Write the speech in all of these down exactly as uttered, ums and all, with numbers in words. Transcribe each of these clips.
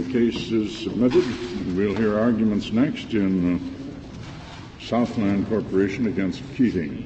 case is submitted. We'll hear arguments next in uh, Southland Corporation against Keating.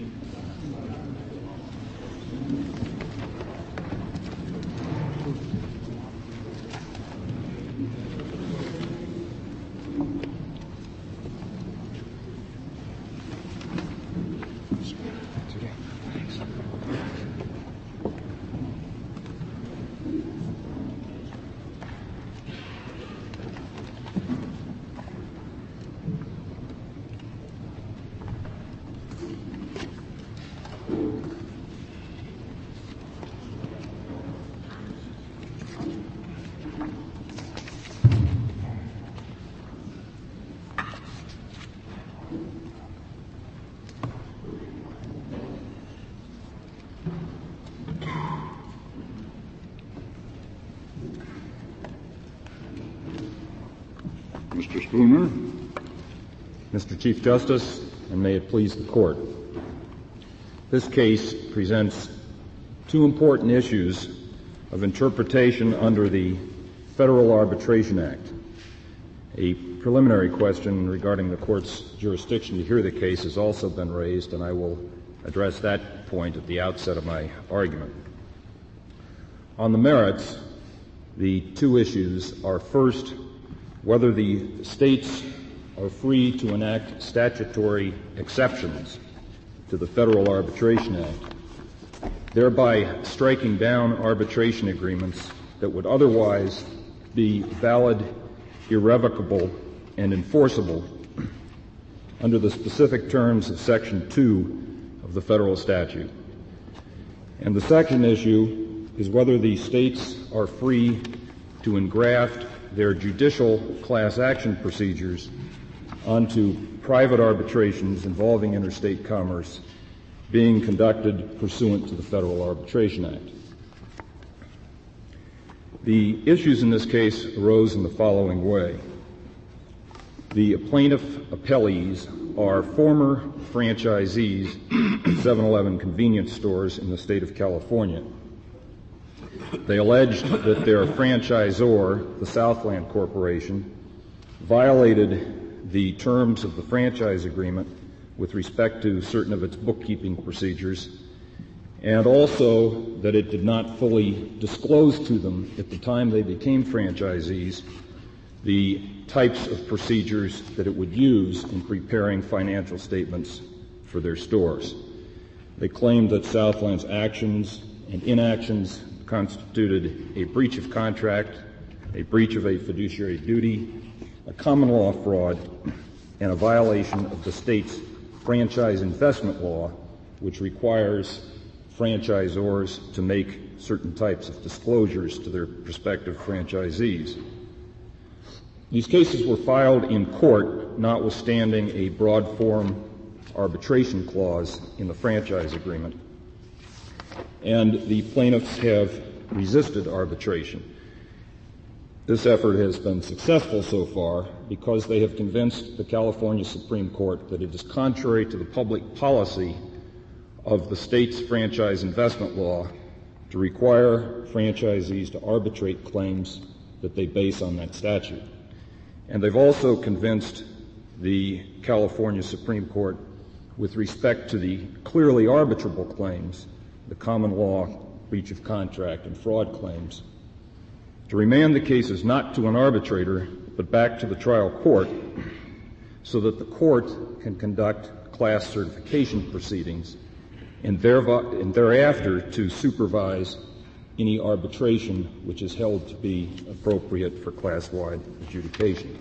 Mister Spooner. Mister Chief Justice, and may it please the Court. This case presents two important issues of interpretation under the Federal Arbitration Act. A preliminary question regarding the Court's jurisdiction to hear the case has also been raised, and I will address that point at the outset of my argument. On the merits, the two issues are, first, whether the states are free to enact statutory exceptions to the Federal Arbitration Act, thereby striking down arbitration agreements that would otherwise be valid, irrevocable, and enforceable under the specific terms of Section two of the federal statute. And the second issue is whether the states are free to engraft their judicial class action procedures onto private arbitrations involving interstate commerce being conducted pursuant to the Federal Arbitration Act. The issues in this case arose in the following way. The plaintiff appellees are former franchisees of seven eleven convenience stores in the state of California. They alleged that their franchisor, the Southland Corporation, violated the terms of the franchise agreement with respect to certain of its bookkeeping procedures, and also that it did not fully disclose to them at the time they became franchisees the types of procedures that it would use in preparing financial statements for their stores. They claimed that Southland's actions and inactions constituted a breach of contract, a breach of a fiduciary duty, a common law fraud, and a violation of the state's franchise investment law, which requires franchisors to make certain types of disclosures to their prospective franchisees. These cases were filed in court, notwithstanding a broad form arbitration clause in the franchise agreement. And the plaintiffs have resisted arbitration. This effort has been successful so far because they have convinced the California Supreme Court that it is contrary to the public policy of the state's franchise investment law to require franchisees to arbitrate claims that they base on that statute. And they've also convinced the California Supreme Court with respect to the clearly arbitrable claims, the common law, breach of contract, and fraud claims, to remand the cases not to an arbitrator, but back to the trial court so that the court can conduct class certification proceedings and, therev- and thereafter to supervise any arbitration which is held to be appropriate for class-wide adjudication.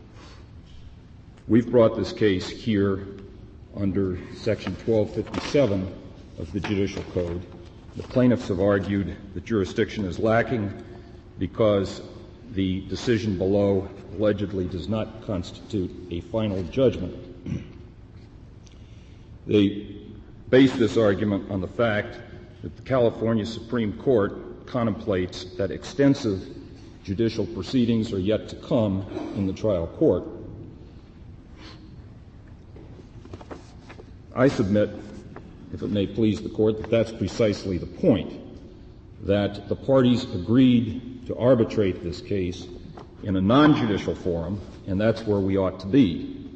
We've brought this case here under Section twelve fifty-seven of the Judicial Code. The plaintiffs have argued that jurisdiction is lacking because the decision below allegedly does not constitute a final judgment. They base this argument on the fact that the California Supreme Court contemplates that extensive judicial proceedings are yet to come in the trial court. I submit, if it may please the Court, that that's precisely the point, that the parties agreed to arbitrate this case in a non-judicial forum, and that's where we ought to be.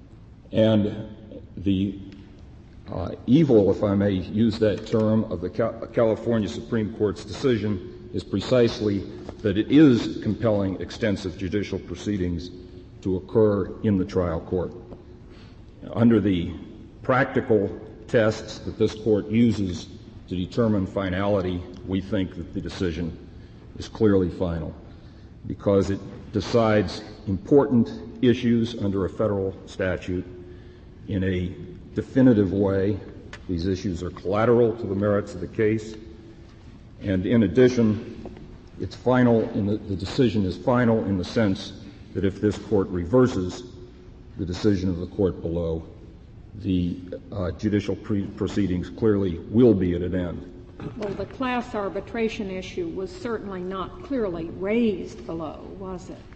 And the uh, evil, if I may use that term, of the Cal- California Supreme Court's decision is precisely that it is compelling extensive judicial proceedings to occur in the trial court. Under the practical tests that this court uses to determine finality, we think that the decision is clearly final because it decides important issues under a federal statute in a definitive way. These issues are collateral to the merits of the case. And in addition, it's final in the, the decision is final in the sense that if this court reverses the decision of the court below, the uh, judicial pre- proceedings clearly will be at an end. Well, the class arbitration issue was certainly not clearly raised below, was it?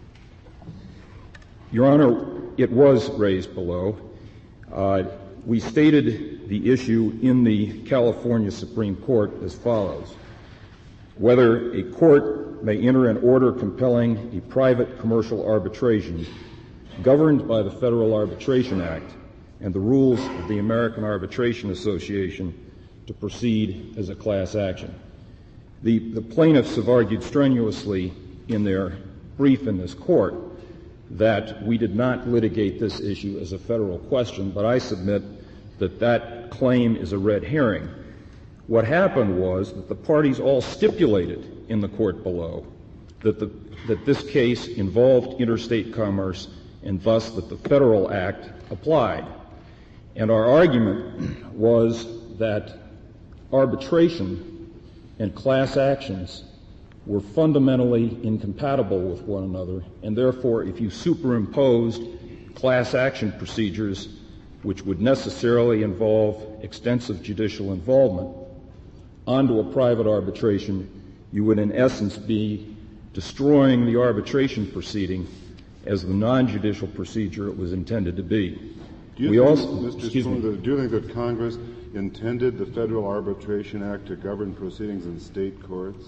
Your Honor, it was raised below. Uh, we stated the issue in the California Supreme Court as follows. Whether a court may enter an order compelling a private commercial arbitration governed by the Federal Arbitration Act and the rules of the American Arbitration Association to proceed as a class action. The, the plaintiffs have argued strenuously in their brief in this court that we did not litigate this issue as a federal question, but I submit that that claim is a red herring. What happened was that the parties all stipulated in the court below that, the, that this case involved interstate commerce and thus that the Federal Act applied. And our argument was that arbitration and class actions were fundamentally incompatible with one another, and therefore if you superimposed class action procedures which would necessarily involve extensive judicial involvement onto a private arbitration, you would in essence be destroying the arbitration proceeding as the non-judicial procedure it was intended to be. Do you, we think, also, Mister excuse me. Spooner, do you think that Congress intended the Federal Arbitration Act to govern proceedings in state courts?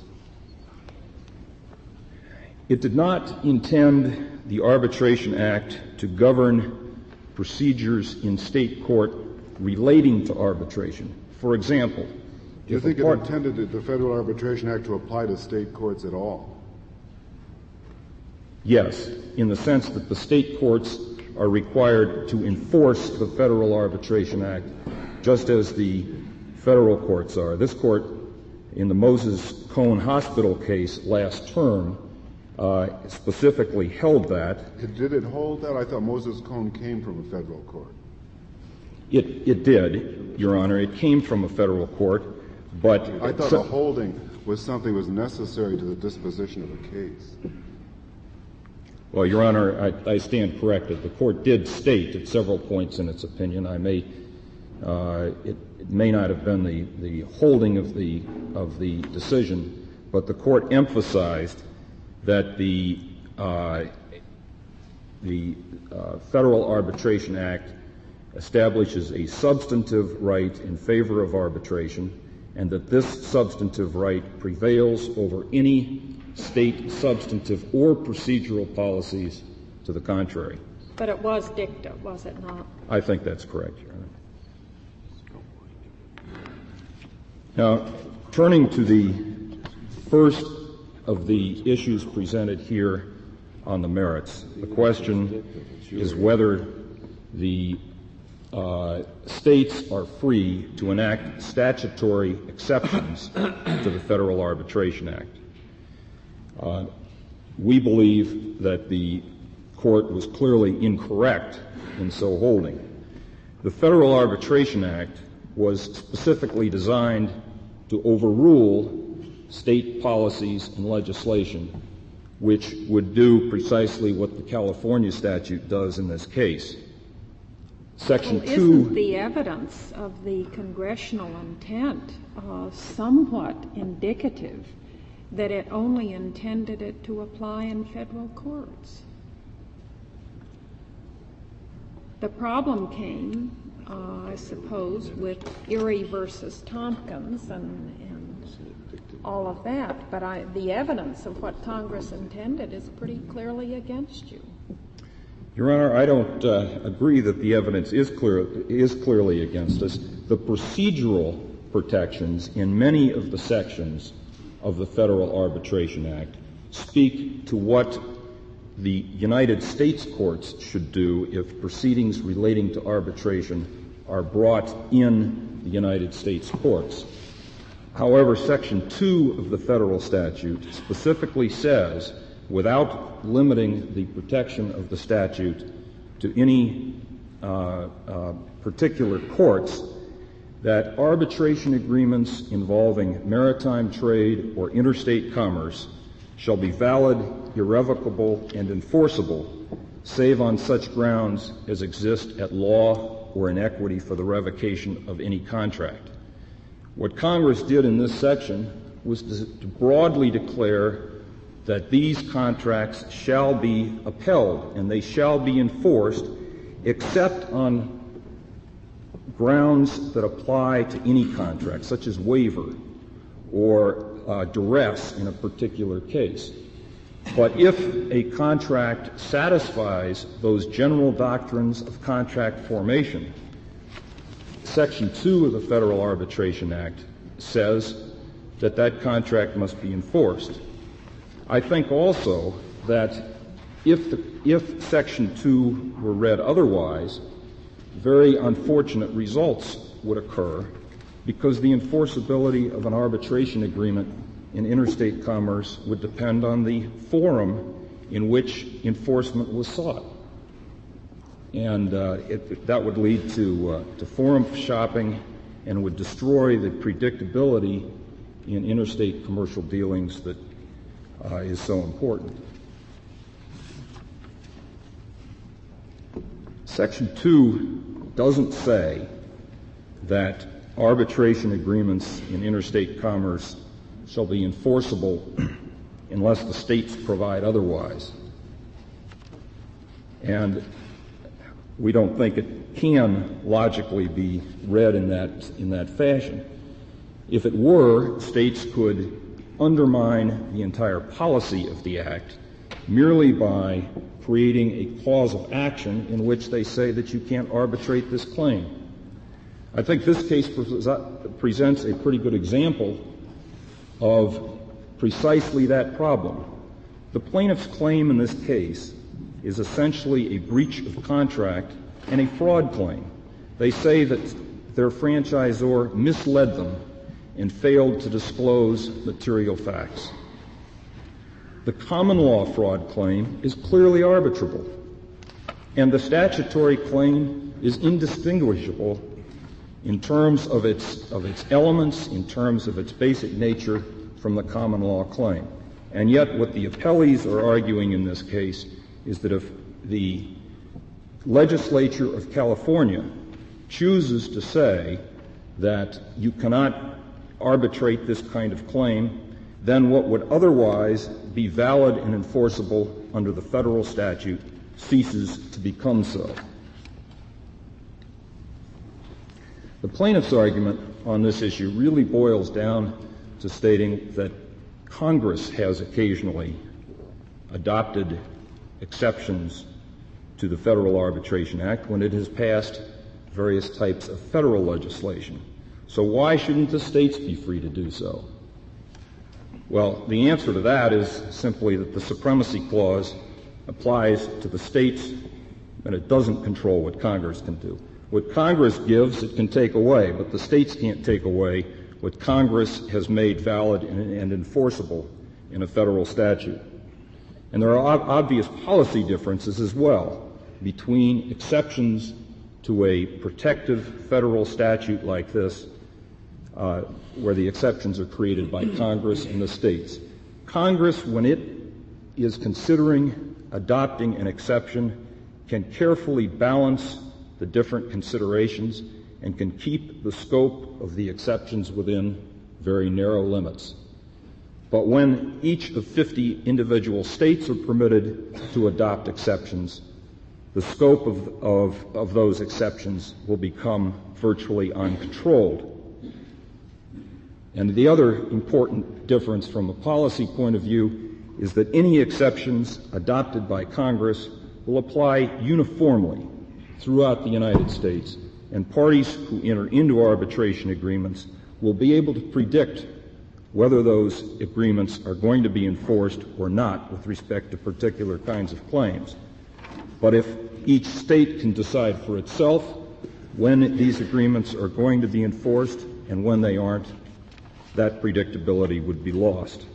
It did not intend the Arbitration Act to govern procedures in state court relating to arbitration. For example, do you think part- it intended the Federal Arbitration Act to apply to state courts at all? Yes, in the sense that the state courts are required to enforce the Federal Arbitration Act just as the federal courts are. This court, in the Moses Cone Hospital case last term, uh, specifically held that. It, did it hold that? I thought Moses Cone came from a federal court. It, it did, Your Honor. It came from a federal court, but I thought so, the holding was something that was necessary to the disposition of the case. Well, Your Honor, I, I stand corrected. The court did state at several points in its opinion. I may, uh, it, it may not have been the, the holding of the of the decision, but the court emphasized that the uh, the uh, Federal Arbitration Act establishes a substantive right in favor of arbitration, and that this substantive right prevails over any state substantive or procedural policies to the contrary. But it was dicta, was it not? I think that's correct, Your Honor. Now, turning to the first of the issues presented here on the merits, the question is whether the uh, states are free to enact statutory exceptions to the Federal Arbitration Act. Uh, we believe that the court was clearly incorrect in so holding. The Federal Arbitration Act was specifically designed to overrule state policies and legislation which would do precisely what the California statute does in this case. Section well, two... Isn't the evidence of the congressional intent uh, somewhat indicative that it only intended it to apply in federal courts? The problem came, uh, I suppose, with Erie versus Tompkins and, and all of that, but I, the evidence of what Congress intended is pretty clearly against you. Your Honor, I don't uh, agree that the evidence is clear is clearly against us. The procedural protections in many of the sections of the Federal Arbitration Act speak to what the United States courts should do if proceedings relating to arbitration are brought in the United States courts. However, Section two of the federal statute specifically says, without limiting the protection of the statute to any uh, uh, particular courts, that arbitration agreements involving maritime trade or interstate commerce shall be valid, irrevocable, and enforceable, save on such grounds as exist at law or in equity for the revocation of any contract. What Congress did in this section was to broadly declare that these contracts shall be upheld and they shall be enforced except on grounds that apply to any contract, such as waiver or uh, duress in a particular case. But if a contract satisfies those general doctrines of contract formation, Section two of the Federal Arbitration Act says that that contract must be enforced. I think also that if, the, if Section two were read otherwise, very unfortunate results would occur because the enforceability of an arbitration agreement in interstate commerce would depend on the forum in which enforcement was sought. And uh, it, that would lead to, uh, to forum shopping and would destroy the predictability in interstate commercial dealings that uh, is so important. Section two doesn't say that arbitration agreements in interstate commerce shall be enforceable unless the states provide otherwise. And we don't think it can logically be read in that, in that fashion. If it were, states could undermine the entire policy of the Act merely by creating a cause of action in which they say that you can't arbitrate this claim. I think this case pre- presents a pretty good example of precisely that problem. The plaintiff's claim in this case is essentially a breach of contract and a fraud claim. They say that their franchisor misled them and failed to disclose material facts. The common law fraud claim is clearly arbitrable, and the statutory claim is indistinguishable in terms of its, of its elements, in terms of its basic nature from the common law claim. And yet what the appellees are arguing in this case is that if the legislature of California chooses to say that you cannot arbitrate this kind of claim, then what would otherwise be valid and enforceable under the federal statute ceases to become so. The plaintiff's argument on this issue really boils down to stating that Congress has occasionally adopted exceptions to the Federal Arbitration Act when it has passed various types of federal legislation. So why shouldn't the states be free to do so? Well, the answer to that is simply that the Supremacy Clause applies to the states and it doesn't control what Congress can do. What Congress gives, it can take away, but the states can't take away what Congress has made valid and, and enforceable in a federal statute. And there are ob- obvious policy differences as well between exceptions to a protective federal statute like this, uh, where the exceptions are created by Congress and the states. Congress, when it is considering adopting an exception, can carefully balance the different considerations and can keep the scope of the exceptions within very narrow limits. But when each of fifty individual states are permitted to adopt exceptions, the scope of, of, of those exceptions will become virtually uncontrolled. And the other important difference from a policy point of view is that any exceptions adopted by Congress will apply uniformly throughout the United States, and parties who enter into arbitration agreements will be able to predict whether those agreements are going to be enforced or not with respect to particular kinds of claims. But if each state can decide for itself when these agreements are going to be enforced and when they aren't, that predictability would be lost.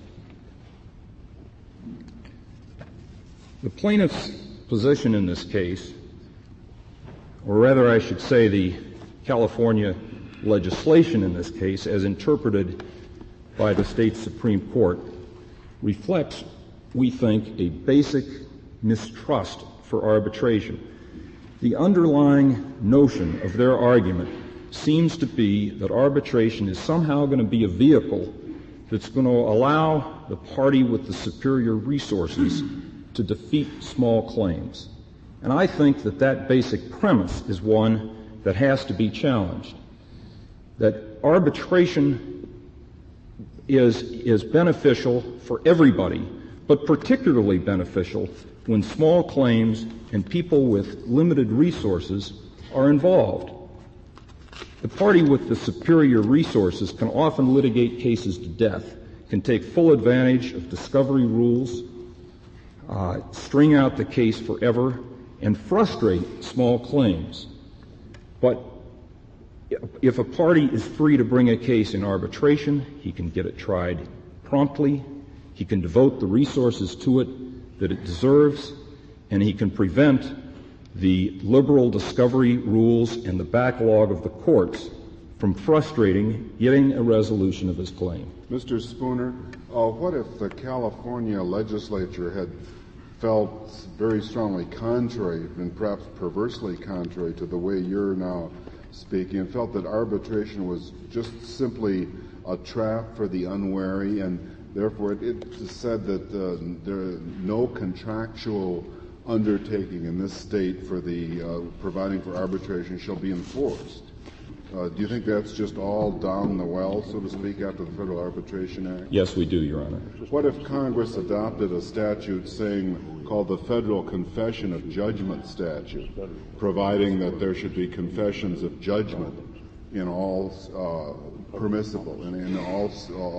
The plaintiff's position in this case, or rather I should say the California legislation in this case, as interpreted by the state Supreme Court, reflects, we think, a basic mistrust for arbitration. The underlying notion of their argument seems to be that arbitration is somehow going to be a vehicle that's going to allow the party with the superior resources to defeat small claims. And I think that that basic premise is one that has to be challenged, that arbitration is, is beneficial for everybody, but particularly beneficial when small claims and people with limited resources are involved. The party with the superior resources can often litigate cases to death, can take full advantage of discovery rules, uh, string out the case forever, and frustrate small claims. But if a party is free to bring a case in arbitration, he can get it tried promptly, he can devote the resources to it that it deserves, and he can prevent the liberal discovery rules and the backlog of the courts from frustrating getting a resolution of his claim. Mister Spooner, uh, what if the California legislature had felt very strongly contrary and perhaps perversely contrary to the way you're now speaking, and felt that arbitration was just simply a trap for the unwary, and therefore it, it said that uh, there no contractual undertaking in this state for the uh, providing for arbitration shall be enforced? Uh, do you think that's just all down the well, so to speak, after the Federal Arbitration Act? Yes, we do, Your Honor. What if Congress adopted a statute saying, called the Federal Confession of Judgment Statute, providing that there should be confessions of judgment in all uh, permissible and in all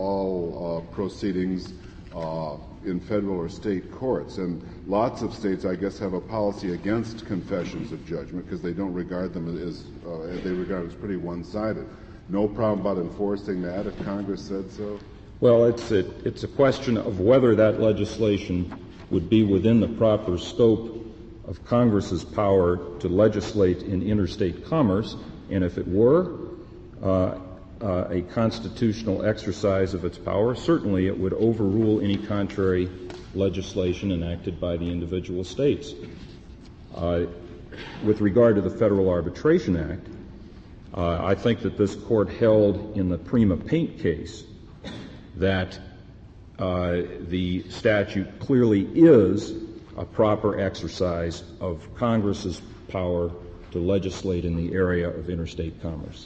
all uh, proceedings uh, in federal or state courts? And lots of states, I guess, have a policy against confessions of judgment because they don't regard them as uh, they regard it as pretty one-sided. No problem about enforcing that if Congress said so? Well, it's a, it's a question of whether that legislation would be within the proper scope of Congress's power to legislate in interstate commerce, and if it were uh, uh, a constitutional exercise of its power, certainly it would overrule any contrary legislation enacted by the individual states. Uh, with regard to the Federal Arbitration Act, uh, I think that this court held in the Prima Paint case that uh, the statute clearly is a proper exercise of Congress's power to legislate in the area of interstate commerce.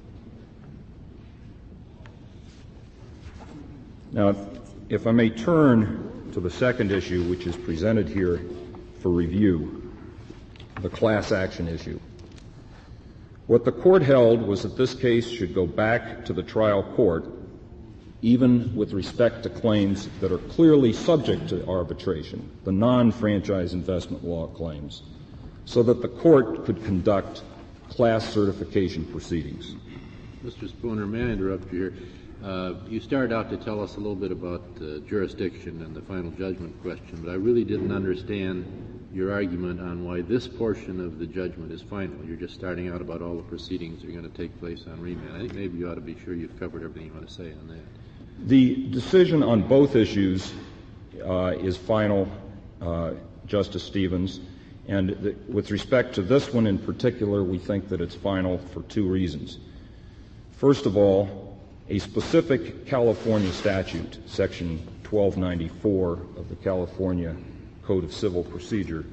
Now, if, if I may turn to the second issue, which is presented here for review, the class action issue. What the court held was that this case should go back to the trial court, even with respect to claims that are clearly subject to arbitration, the non-franchise investment law claims, so that the court could conduct class certification proceedings. Mister Spooner, may I interrupt you here? Uh, you started out to tell us a little bit about uh, jurisdiction and the final judgment question, but I really didn't understand your argument on why this portion of the judgment is final. You're just starting out about all the proceedings that are going to take place on remand. I think maybe you ought to be sure you've covered everything you want to say on that. The decision on both issues uh, is final, uh, Justice Stevens, and th- with respect to this one in particular, we think that it's final for two reasons. First of all, a specific California statute, Section twelve ninety-four of the California Code of Civil Procedure,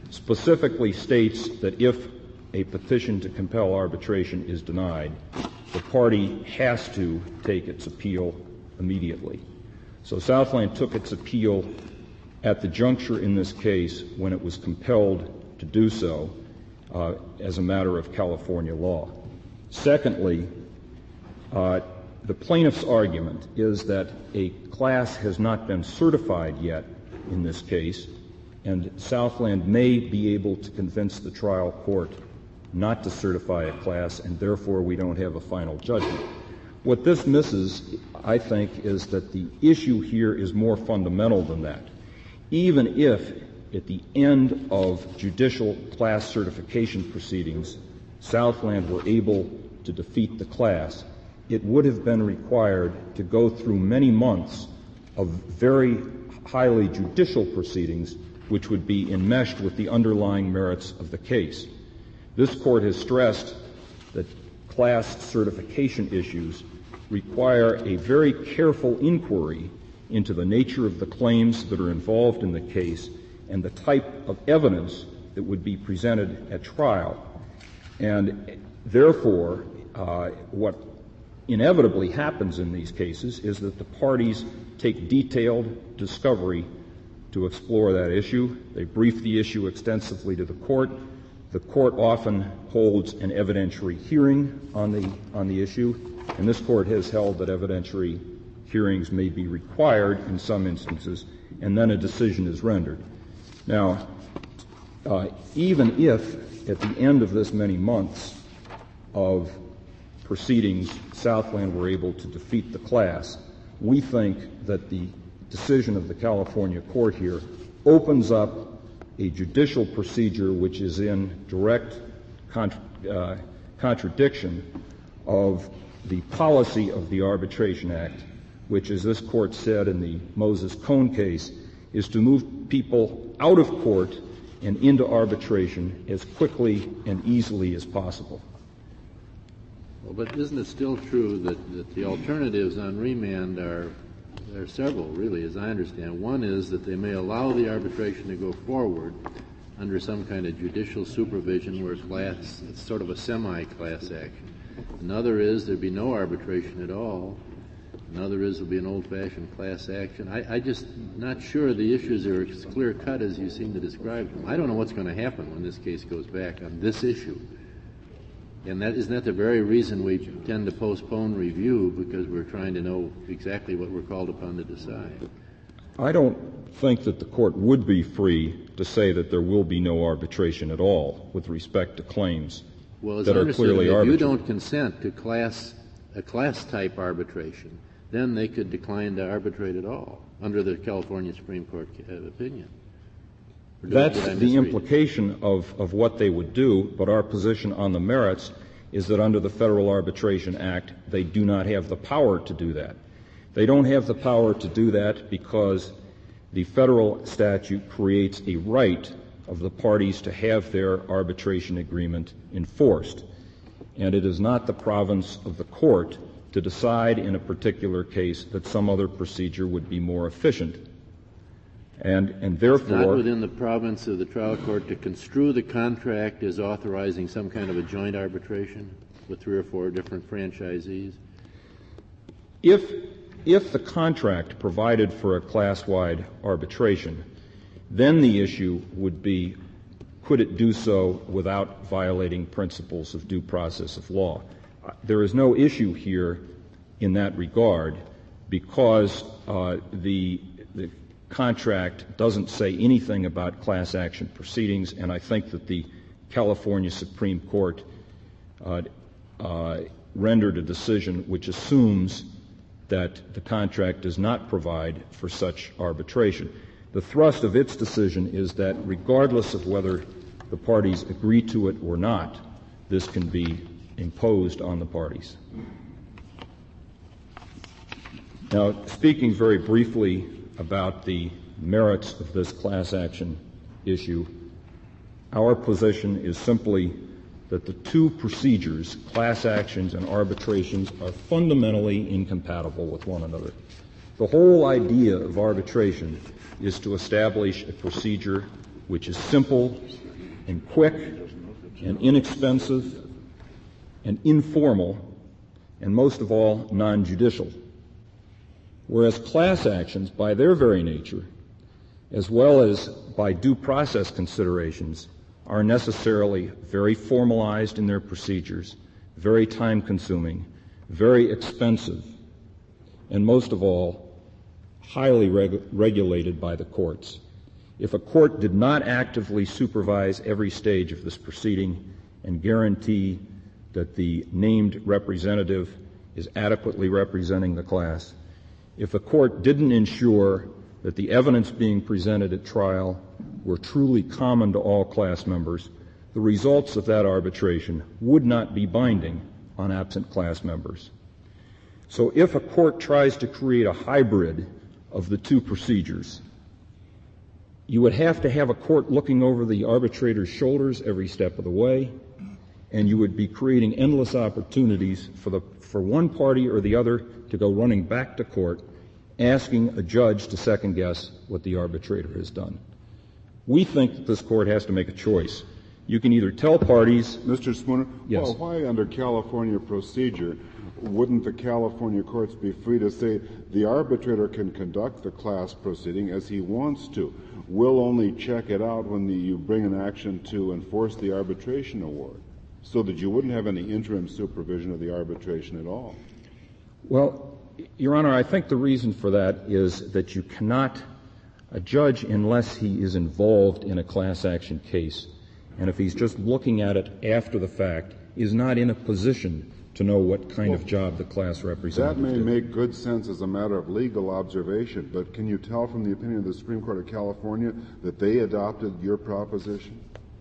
specifically states that if a petition to compel arbitration is denied, the party has to take its appeal immediately. So Southland took its appeal at the juncture in this case when it was compelled to do so uh, as a matter of California law. Secondly, uh, the plaintiff's argument is that a class has not been certified yet in this case, and Southland may be able to convince the trial court not to certify a class, and therefore we don't have a final judgment. What this misses, I think, is that the issue here is more fundamental than that. Even if, at the end of judicial class certification proceedings, Southland were able to defeat the class, it would have been required to go through many months of very highly judicial proceedings which would be enmeshed with the underlying merits of the case. This Court has stressed that class certification issues require a very careful inquiry into the nature of the claims that are involved in the case and the type of evidence that would be presented at trial. And therefore, uh, what inevitably happens in these cases is that the parties take detailed discovery to explore that issue. They brief the issue extensively to the court. The court often holds an evidentiary hearing on the on the issue, and this court has held that evidentiary hearings may be required in some instances, and then a decision is rendered. Now, uh, even if at the end of this many months of proceedings Southland were able to defeat the class, we think that the decision of the California court here opens up a judicial procedure which is in direct contra- uh, contradiction of the policy of the Arbitration Act, which, as this court said in the Moses Cone case, is to move people out of court and into arbitration as quickly and easily as possible. Well, but isn't it still true that, that the alternatives on remand are There are several, really, as I understand. One is that they may allow the arbitration to go forward under some kind of judicial supervision where class, it's sort of a semi-class action. Another is there'd be no arbitration at all. Another is there'll be an old-fashioned class action. I, I just not sure the issues are as clear-cut as you seem to describe them. I don't know what's going to happen when this case goes back on this issue. And that isn't that the very reason we tend to postpone review, because we're trying to know exactly what we're called upon to decide. I don't think that the court would be free to say that there will be no arbitration at all with respect to claims well, that are clearly arbitrary. If you don't consent to class a class-type arbitration, then they could decline to arbitrate at all under the California Supreme Court opinion. That's the implication of, of what they would do, but our position on the merits is that under the Federal Arbitration Act, they do not have the power to do that. They don't have the power to do that because the federal statute creates a right of the parties to have their arbitration agreement enforced. And it is not the province of the court to decide in a particular case that some other procedure would be more efficient. And, and therefore, it's not within the province of the trial court to construe the contract as authorizing some kind of a joint arbitration with three or four different franchisees? If, if the contract provided for a class-wide arbitration, then the issue would be, could it do so without violating principles of due process of law? Uh, there is no issue here in that regard because uh, the, the contract doesn't say anything about class action proceedings, and I think that the California Supreme Court uh, uh, rendered a decision which assumes that the contract does not provide for such arbitration. The thrust of its decision is that regardless of whether the parties agree to it or not, this can be imposed on the parties. Now, speaking very briefly about the merits of this class action issue, our position is simply that the two procedures, class actions and arbitrations, are fundamentally incompatible with one another. The whole idea of arbitration is to establish a procedure which is simple and quick and inexpensive and informal and most of all, non-judicial. Whereas class actions, by their very nature, as well as by due process considerations, are necessarily very formalized in their procedures, very time-consuming, very expensive, and most of all, highly reg- regulated by the courts. If a court did not actively supervise every stage of this proceeding and guarantee that the named representative is adequately representing the class, if a court didn't ensure that the evidence being presented at trial were truly common to all class members, the results of that arbitration would not be binding on absent class members. So if a court tries to create a hybrid of the two procedures, you would have to have a court looking over the arbitrator's shoulders every step of the way, and you would be creating endless opportunities for the for one party or the other to go running back to court, asking a judge to second-guess what the arbitrator has done. We think that this court has to make a choice. You can either tell parties... Mister Spooner, yes. Well, why under California procedure wouldn't the California courts be free to say the arbitrator can conduct the class proceeding as he wants to? We'll only check it out when the, you bring an action to enforce the arbitration award, so that you wouldn't have any interim supervision of the arbitration at all. Well, Your Honor, I think the reason for that is that you cannot, a judge, unless he is involved in a class action case, and if he's just looking at it after the fact, is not in a position to know what kind well, of job the class representative That may did. make good sense as a matter of legal observation, but can you tell from the opinion of the Supreme Court of California that they adopted your proposition?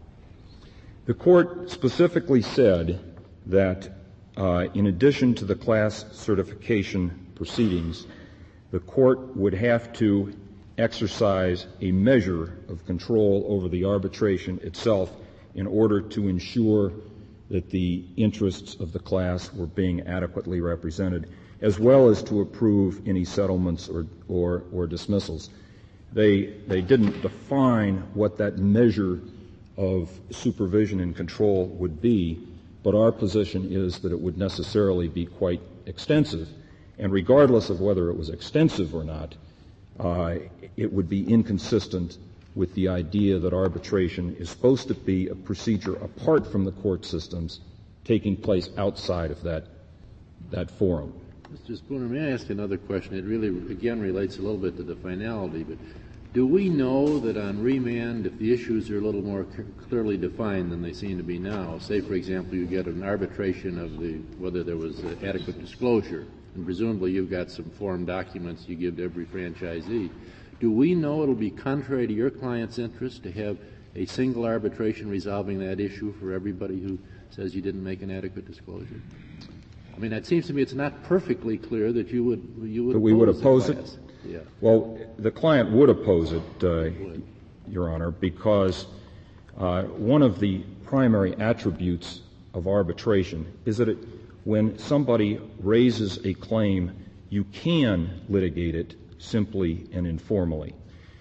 The court specifically said that uh, in addition to the class certification proceedings, the court would have to exercise a measure of control over the arbitration itself in order to ensure that the interests of the class were being adequately represented, as well as to approve any settlements or, or, or dismissals. They, they didn't define what that measure of supervision and control would be, but our position is that it would necessarily be quite extensive. And regardless of whether it was extensive or not, uh, it would be inconsistent with the idea that arbitration is supposed to be a procedure apart from the court systems taking place outside of that, that forum. Mister Spooner, may I ask another question? It really, again, relates a little bit to the finality, but do we know that on remand, if the issues are a little more c- clearly defined than they seem to be now, say, for example, you get an arbitration of the whether there was uh, adequate disclosure, and presumably you've got some form documents you give to every franchisee, do we know it'll be contrary to your client's interest to have a single arbitration resolving that issue for everybody who says you didn't make an adequate disclosure? I mean, it seems to me it's not perfectly clear that you would you would that we would oppose it. Yeah. Yeah. Well, the client would oppose it, uh, Your Honor, because uh, one of the primary attributes of arbitration is that it, when somebody raises a claim, you can litigate it simply and informally.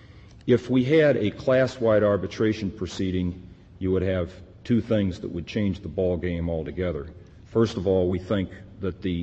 If we had a class-wide arbitration proceeding, you would have two things that would change the ball game altogether. First of all, we think that the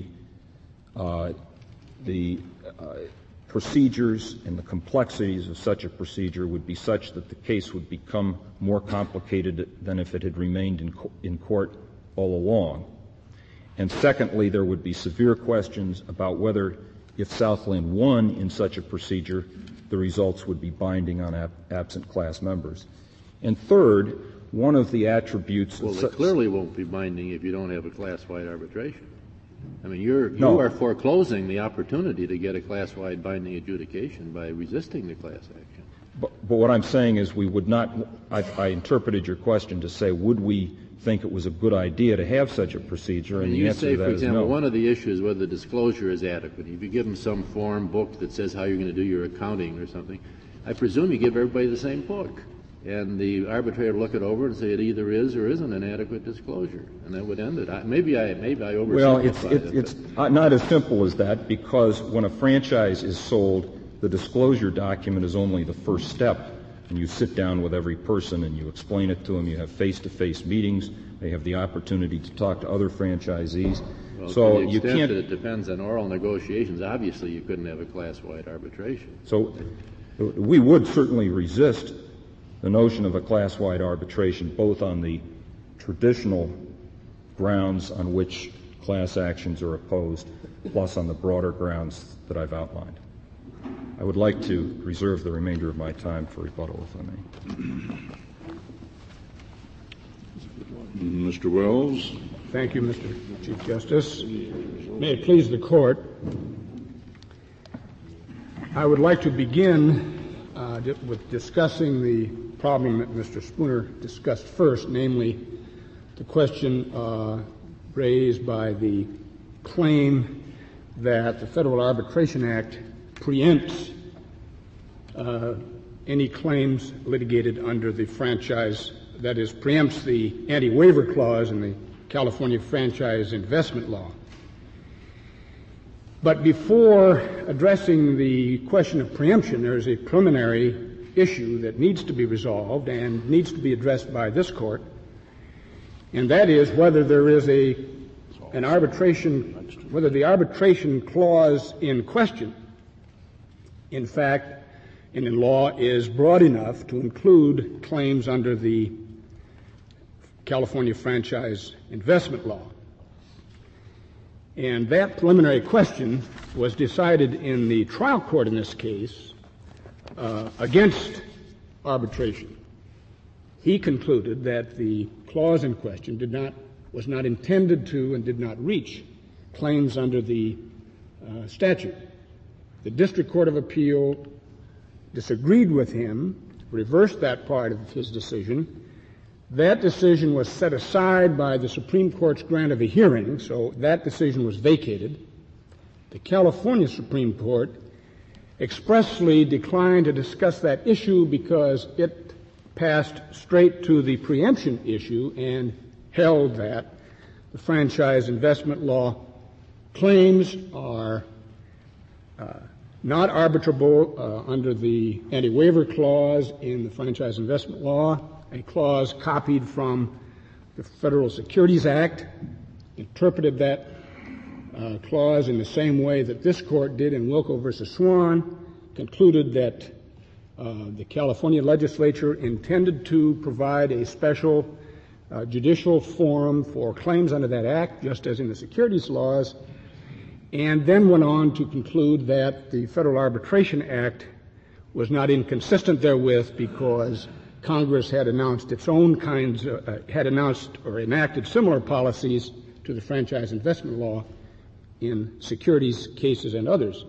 uh, the uh, procedures and the complexities of such a procedure would be such that the case would become more complicated than if it had remained in, co- in court all along. And secondly, there would be severe questions about whether, if Southland won in such a procedure, the results would be binding on ab- absent class members. And third, one of the attributes well, of it such... clearly won't be binding if you don't have a class-wide arbitration. I mean, you're, you no. are foreclosing the opportunity to get a class-wide binding adjudication by resisting the class action. But, but what I'm saying is we would not, I, I interpreted your question to say, would we think it was a good idea to have such a procedure? And and the you answer say, to that for is example, no. one of the issues whether the disclosure is adequate. If you give them some form book that says how you're going to do your accounting or something, I presume you give everybody the same book. And the arbitrator will look it over and say it either is or isn't an adequate disclosure, and that would end it. I, maybe I maybe I oversimplified Well, it's, it. it's, it's not as simple as that, because when a franchise is sold, the disclosure document is only the first step. And you sit down with every person and you explain it to them. You have face-to-face meetings. They have the opportunity to talk to other franchisees. Well, so to the you extent can't. that it depends on oral negotiations, obviously you couldn't have a class-wide arbitration. So we would certainly resist the notion of a class-wide arbitration, both on the traditional grounds on which class actions are opposed, plus on the broader grounds that I've outlined. I would like to reserve the remainder of my time for rebuttal, if I may. Mister Wells. Thank you, Mister Chief Justice. May it please the Court, I would like to begin uh, di- with discussing the problem that Mister Spooner discussed first, namely the question uh, raised by the claim that the Federal Arbitration Act preempts uh, any claims litigated under the franchise, that is, preempts the anti-waiver clause in the California Franchise Investment Law. But before addressing the question of preemption, there is a preliminary issue that needs to be resolved and needs to be addressed by this Court, and that is whether there is a an arbitration, whether the arbitration clause in question, in fact, and in law, is broad enough to include claims under the California Franchise Investment Law. And that preliminary question was decided in the trial court in this case uh, against arbitration. He concluded that the clause in question did not was not intended to and did not reach claims under the uh, statute. The District Court of Appeal disagreed with him, reversed that part of his decision. That decision was set aside by the Supreme Court's grant of a hearing, so that decision was vacated. The California Supreme Court expressly declined to discuss that issue because it passed straight to the preemption issue and held that the franchise investment law claims are uh, not arbitrable uh, under the anti-waiver clause in the franchise investment law, a clause copied from the Federal Securities Act, interpreted that uh, clause in the same way that this Court did in Wilco versus Swan, concluded that uh, the California legislature intended to provide a special Uh, judicial forum for claims under that act, just as in the securities laws, and then went on to conclude that the Federal Arbitration Act was not inconsistent therewith because Congress had announced its own kinds, uh, uh, had announced or enacted similar policies to the franchise investment law in securities cases and others.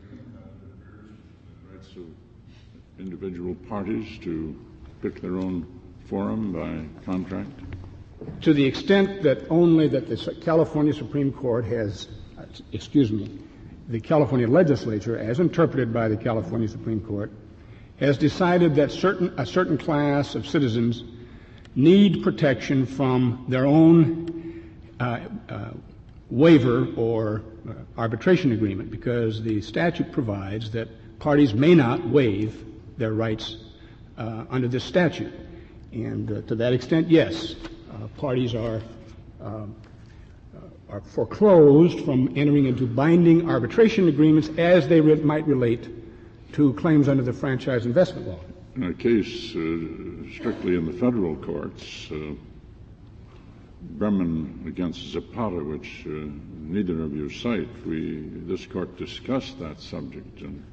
Rights of individual parties to pick their own forum by contract? To the extent that only that the California Supreme Court has, excuse me, the California legislature, as interpreted by the California Supreme Court, has decided that certain, a certain class of citizens need protection from their own uh, uh, waiver or uh, arbitration agreement, because the statute provides that parties may not waive their rights uh, under this statute. And uh, to that extent, yes, uh, parties are uh, are foreclosed from entering into binding arbitration agreements as they re- might relate to claims under the franchise investment law. In a case uh, strictly in the federal courts, uh, Bremen against Zapata, which uh, neither of you cite, we this court discussed that subject and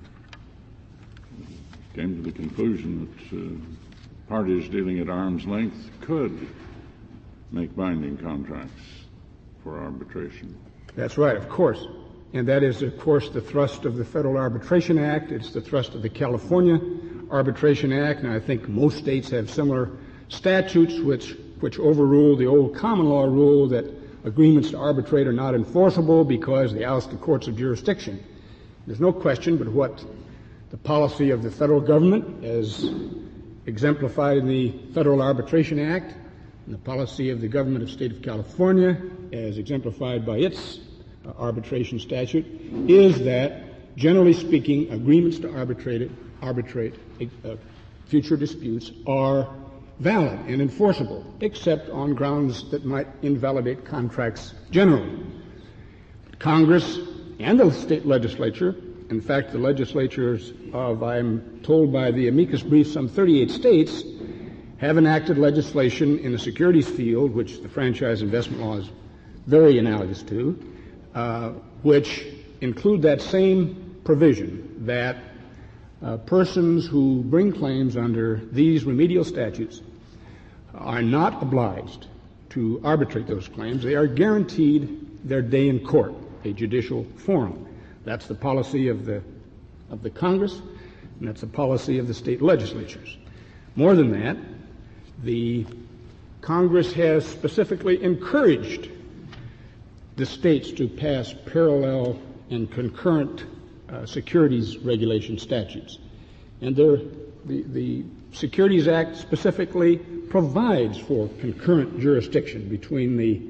came to the conclusion that uh, parties dealing at arm's length could make binding contracts for arbitration. That's right, of course. And that is, of course, the thrust of the Federal Arbitration Act. It's the thrust of the California Arbitration Act, and I think most states have similar statutes which, which overrule the old common law rule that agreements to arbitrate are not enforceable because they oust the courts of jurisdiction. There's no question but what the policy of the federal government, as exemplified in the Federal Arbitration Act, and the policy of the government of the state of California, as exemplified by its uh, arbitration statute, is that, generally speaking, agreements to arbitrate, arbitrate uh, future disputes are valid and enforceable, except on grounds that might invalidate contracts generally. Congress and the state legislature, in fact, the legislatures of, I'm told by the amicus brief, some thirty-eight states, have enacted legislation in the securities field, which the franchise investment law is very analogous to, uh, which include that same provision that uh, persons who bring claims under these remedial statutes are not obliged to arbitrate those claims. They are guaranteed their day in court, a judicial forum. That's the policy of the of the Congress, and that's the policy of the state legislatures. More than that, the Congress has specifically encouraged the states to pass parallel and concurrent uh, securities regulation statutes. And there, the, the Securities Act specifically provides for concurrent jurisdiction between the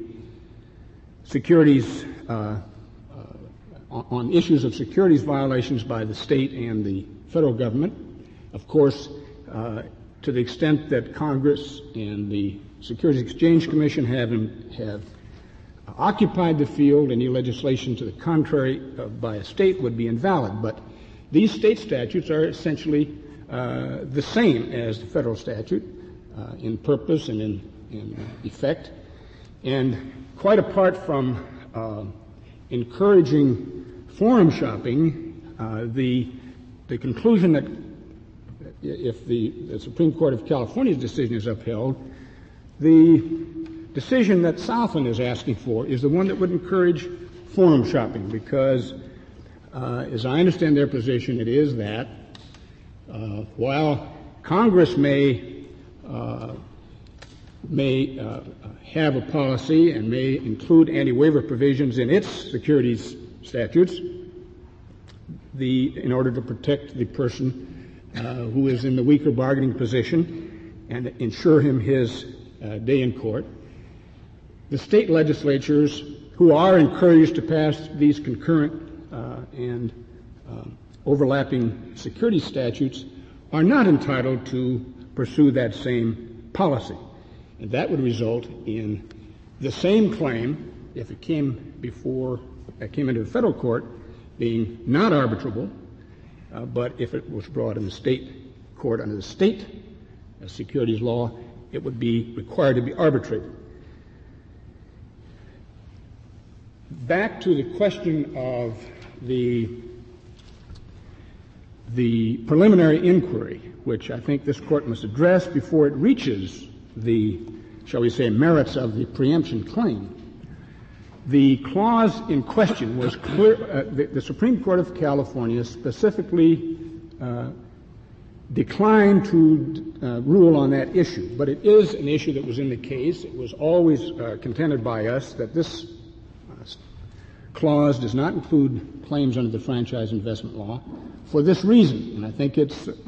securities uh, uh, on issues of securities violations by the state and the federal government. Of course, uh, to the extent that Congress and the Securities Exchange Commission have, have occupied the field, any legislation to the contrary uh, by a state would be invalid. But these state statutes are essentially uh, the same as the federal statute uh, in purpose and in, in uh, effect. And quite apart from uh, encouraging forum shopping, uh, the the conclusion that if the, the Supreme Court of California's decision is upheld, the decision that Southland is asking for is the one that would encourage forum shopping, because uh, as I understand their position, it is that uh, while Congress may uh, may uh, have a policy and may include anti-waiver provisions in its securities statutes, the in order to protect the person uh, who is in the weaker bargaining position and ensure him his uh, day in court, the state legislatures, who are encouraged to pass these concurrent uh, and uh, overlapping security statutes, are not entitled to pursue that same policy. And that would result in the same claim, if it came before, it came into the federal court, being not arbitrable, uh, but if it was brought in the state court under the state uh, securities law, it would be required to be arbitrated. Back to the question of the the preliminary inquiry, which I think this court must address before it reaches the, shall we say, merits of the preemption claim. The clause in question was clear. Uh, the, the Supreme Court of California specifically uh, declined to uh, rule on that issue, but it is an issue that was in the case. It was always uh, contended by us that this uh, clause does not include claims under the franchise investment law for this reason, and I think it's a,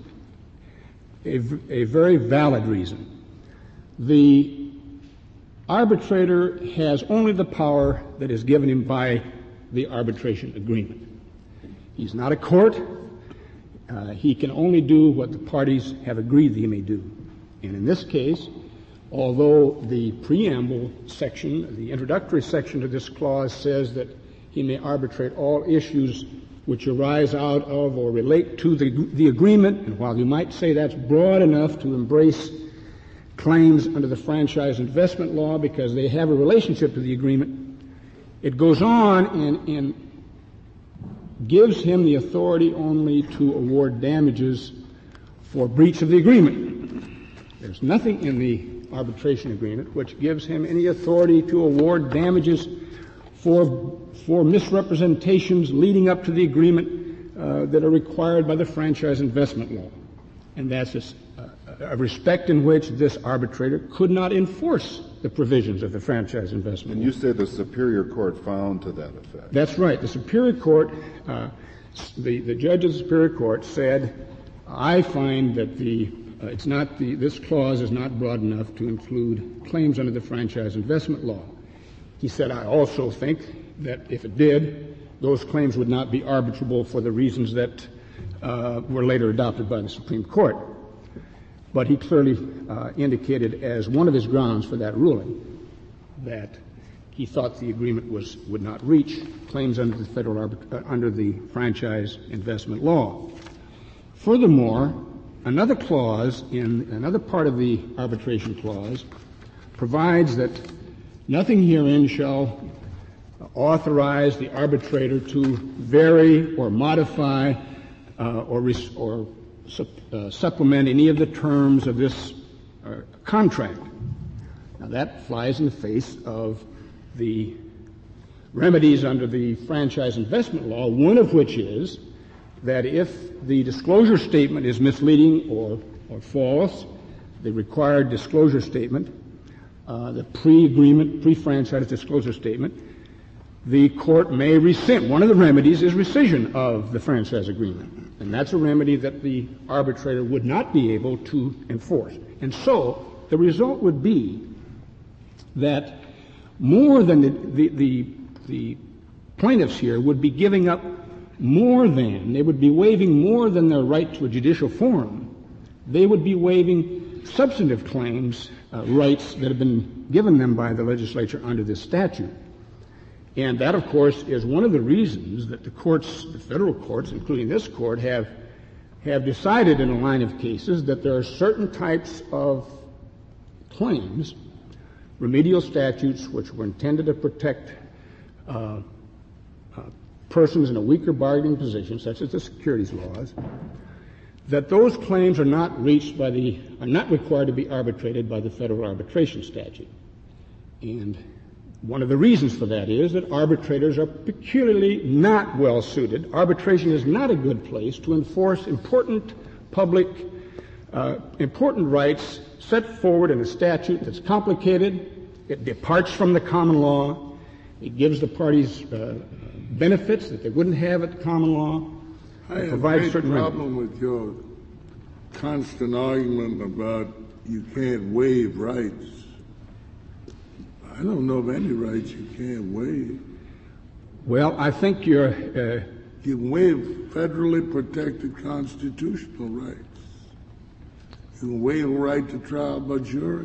a very valid reason. The arbitrator has only the power that is given him by the arbitration agreement. He's not a court. Uh, he can only do what the parties have agreed that he may do. And in this case, although the preamble section, the introductory section to this clause says that he may arbitrate all issues which arise out of or relate to the, the agreement, and while you might say that's broad enough to embrace claims under the franchise investment law because they have a relationship to the agreement, it goes on and, and gives him the authority only to award damages for breach of the agreement. There's nothing in the arbitration agreement which gives him any authority to award damages for for misrepresentations leading up to the agreement uh, that are required by the franchise investment law. And that's a, a respect in which this arbitrator could not enforce the provisions of the franchise investment law. And you say the Superior Court found to that effect. That's right. The Superior Court, uh, the, the judge of the Superior Court said, I find that the uh, it's not the this clause is not broad enough to include claims under the franchise investment law. He said, I also think that if it did, those claims would not be arbitrable for the reasons that uh, were later adopted by the Supreme Court. But he clearly uh, indicated as one of his grounds for that ruling that he thought the agreement was would not reach claims under the federal arbit- uh, under the franchise investment law. Furthermore, another clause in another part of the arbitration clause provides that nothing herein shall authorize the arbitrator to vary or modify uh, or, res- or su- uh, supplement any of the terms of this uh, contract. Now that flies in the face of the remedies under the franchise investment law, one of which is that if the disclosure statement is misleading or, or false, the required disclosure statement, uh, the pre-agreement, pre-franchise disclosure statement, the court may rescind. One of the remedies is rescission of the franchise agreement, and that's a remedy that the arbitrator would not be able to enforce. And so the result would be that more than the, the, the, the plaintiffs here would be giving up more than, they would be waiving more than their right to a judicial forum. They would be waiving substantive claims, uh, rights that have been given them by the legislature under this statute. And that, of course, is one of the reasons that the courts, the federal courts, including this court, have, have decided in a line of cases that there are certain types of claims, remedial statutes, which were intended to protect uh, uh, persons in a weaker bargaining position, such as the securities laws, that those claims are not reached by the, are not required to be arbitrated by the federal arbitration statute. And one of the reasons for that is that arbitrators are peculiarly not well suited. Arbitration is not a good place to enforce important public, uh, important rights set forward in a statute that's complicated. It departs from the common law. It gives the parties uh, benefits that they wouldn't have at the common law. I have a provides great certain problem with your constant argument about you can't waive rights. I don't know of any rights you can't waive. Well, I think you're... Uh, you can waive federally protected constitutional rights. You can waive a right to trial by jury.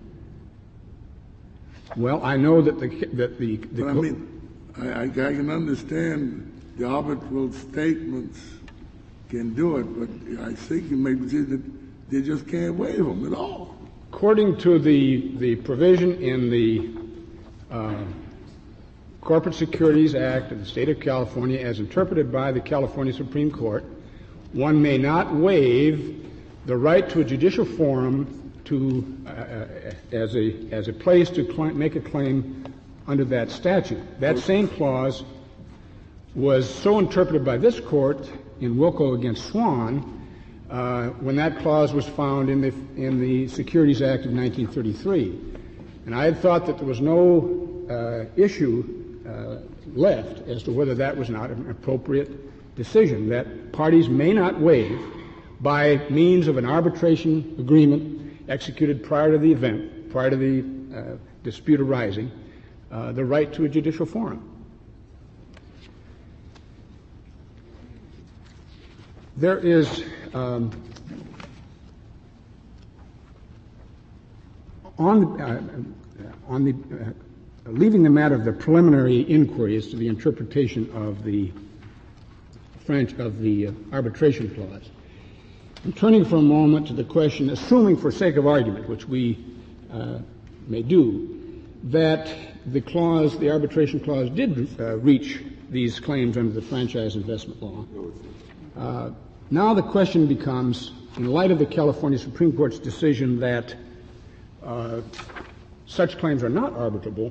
Well, I know that the... That the, the but I mean, I, I, I can understand the arbitral statements can do it, but I think you may say that they just can't waive them at all. According to the, the provision in the uh, Corporate Securities Act of the State of California as interpreted by the California Supreme Court, one may not waive the right to a judicial forum to, uh, as a, as a place to cl- make a claim under that statute. That same clause was so interpreted by this court in Wilco against Swan, Uh, when that clause was found in the in the Securities Act of nineteen thirty-three, and I had thought that there was no uh, issue uh, left as to whether that was not an appropriate decision, that parties may not waive by means of an arbitration agreement executed prior to the event, prior to the uh, dispute arising, uh, the right to a judicial forum. There is um, on uh, on the uh, leaving the matter of the preliminary inquiry as to the interpretation of the French of the uh, arbitration clause. I'm turning for a moment to the question, assuming for sake of argument, which we uh, may do, that the clause, the arbitration clause, did uh, reach these claims under the franchise investment law. Uh, Now the question becomes, in light of the California Supreme Court's decision that uh, such claims are not arbitrable,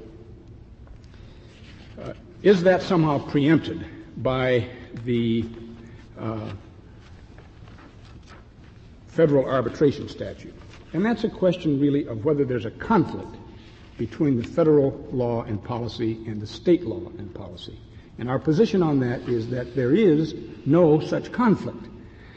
uh, is that somehow preempted by the uh, federal arbitration statute? And that's a question really of whether there's a conflict between the federal law and policy and the state law and policy. And our position on that is that there is no such conflict.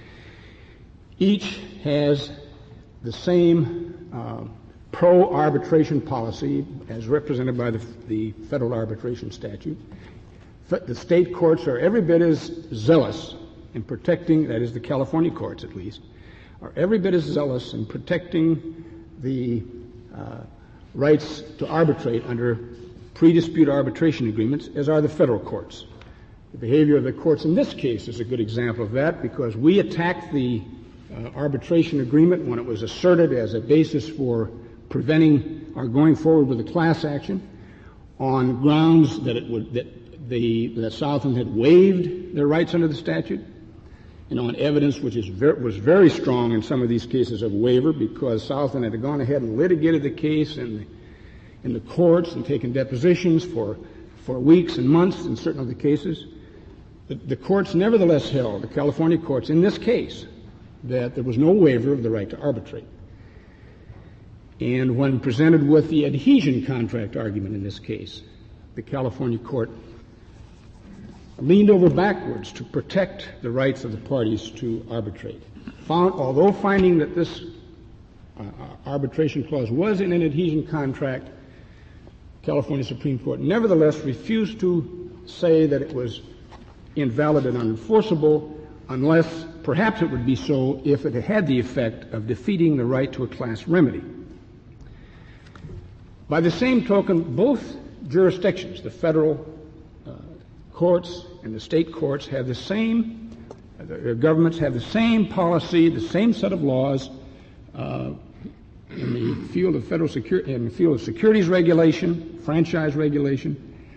Each has the same uh, pro-arbitration policy as represented by the, the federal arbitration statute. The state courts are every bit as zealous in protecting, that is the California courts at least, are every bit as zealous in protecting the uh, rights to arbitrate under pre-dispute arbitration agreements as are the federal courts. The behavior of the courts in this case is a good example of that because we attacked the uh, arbitration agreement when it was asserted as a basis for preventing our going forward with a class action on grounds that it would, that the, that Southland had waived their rights under the statute, and on evidence which is ver- was very strong in some of these cases of waiver because Southland had gone ahead and litigated the case in the, in the courts and taken depositions for, for weeks and months in certain of the cases. The, the courts nevertheless held, the California courts in this case, that there was no waiver of the right to arbitrate. And when presented with the adhesion contract argument in this case, the California court leaned over backwards to protect the rights of the parties to arbitrate. Found, although finding that this uh, arbitration clause was in an adhesion contract, California Supreme Court nevertheless refused to say that it was invalid and unenforceable unless perhaps it would be so if it had the effect of defeating the right to a class remedy. By the same token, both jurisdictions, the federal uh, courts and the state courts, have the same, uh, their governments have the same policy, the same set of laws uh, in the field of federal security, in the field of securities regulation, franchise regulation,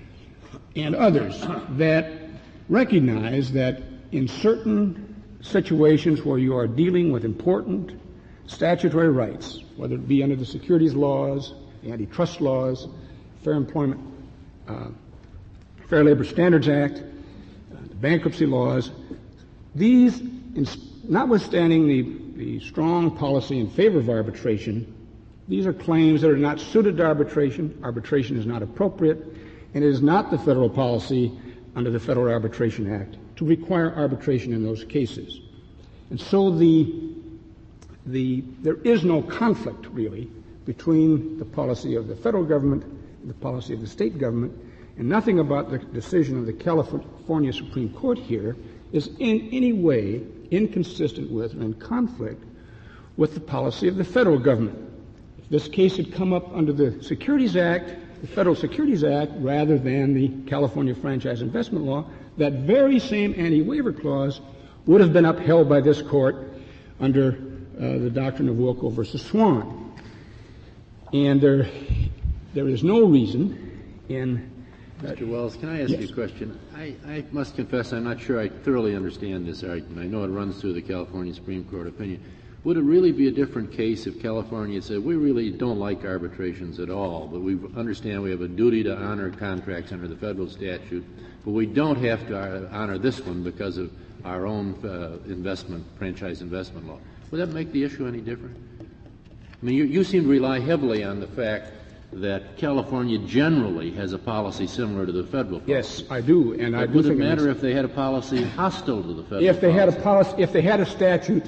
and others that recognize that in certain situations where you are dealing with important statutory rights, whether it be under the securities laws, the antitrust laws, Fair Employment, uh, Fair Labor Standards Act, uh, the bankruptcy laws, these, in, notwithstanding the, the strong policy in favor of arbitration, these are claims that are not suited to arbitration. Arbitration is not appropriate, and it is not the federal policy under the Federal Arbitration Act to require arbitration in those cases. And so the, the, there is no conflict, really, between the policy of the federal government and the policy of the state government, and nothing about the decision of the California Supreme Court here is in any way inconsistent with or in conflict with the policy of the federal government. If this case had come up under the Securities Act, the Federal Securities Act, rather than the California Franchise Investment Law, that very same anti-waiver clause would have been upheld by this court under uh, the doctrine of Wilco versus Swan. And there, there is no reason in... Uh, Mister Wells, can I ask yes. you a question? I, I must confess I'm not sure I thoroughly understand this argument. I know it runs through the California Supreme Court opinion. Would it really be a different case if California said, we really don't like arbitrations at all, but we understand we have a duty to honor contracts under the federal statute, but we don't have to honor this one because of our own uh, investment, franchise investment law? Would that make the issue any different? I mean, you, you seem to rely heavily on the fact that California generally has a policy similar to the federal policy. Yes, I do, and but I do would think it matter it if they had a policy hostile to the federal if they policy? had a policy, if they had a statute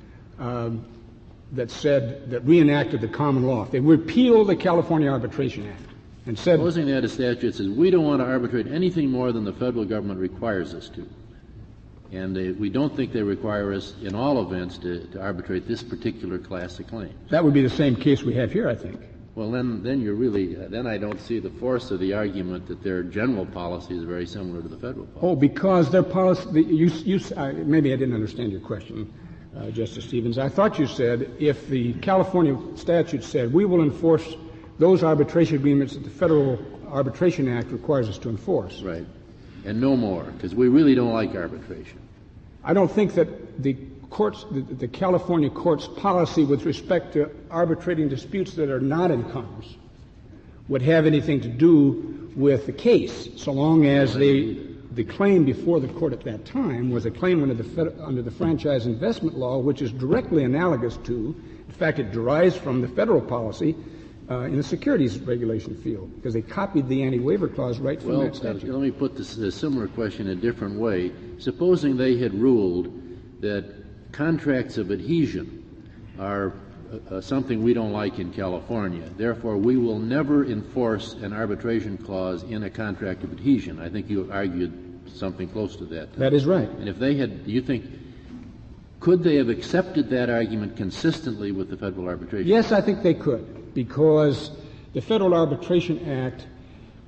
um, that said that reenacted the common law, if they repealed the California Arbitration Act and said, supposing they had a statute that says we don't want to arbitrate anything more than the federal government requires us to, and they, we don't think they require us in all events to, to arbitrate this particular class of claims. That would be the same case we have here, I think. Well, then, then you're really, uh, then I don't see the force of the argument that their general policy is very similar to the federal policy. Oh, because their policy, the, you, you, uh, maybe I didn't understand your question, uh, Justice Stevens. I thought you said if the California statute said we will enforce those arbitration agreements that the Federal Arbitration Act requires us to enforce. Right. And no more, because we really don't like arbitration. I don't think that the courts, the, the California court's policy with respect to arbitrating disputes that are not in commerce would have anything to do with the case, so long as they, the claim before the court at that time was a claim under the, Fed, under the franchise investment law, which is directly analogous to, in fact, it derives from the federal policy uh, in the securities regulation field, because they copied the anti-waiver clause right from well, that statute. Let me put this, a similar question a different way. Supposing they had ruled that contracts of adhesion are uh, something we don't like in California. Therefore, we will never enforce an arbitration clause in a contract of adhesion. I think you argued something close to that. That is right. And if they had, do you think, could they have accepted that argument consistently with the Federal Arbitration Act? Yes, I think they could, because the Federal Arbitration Act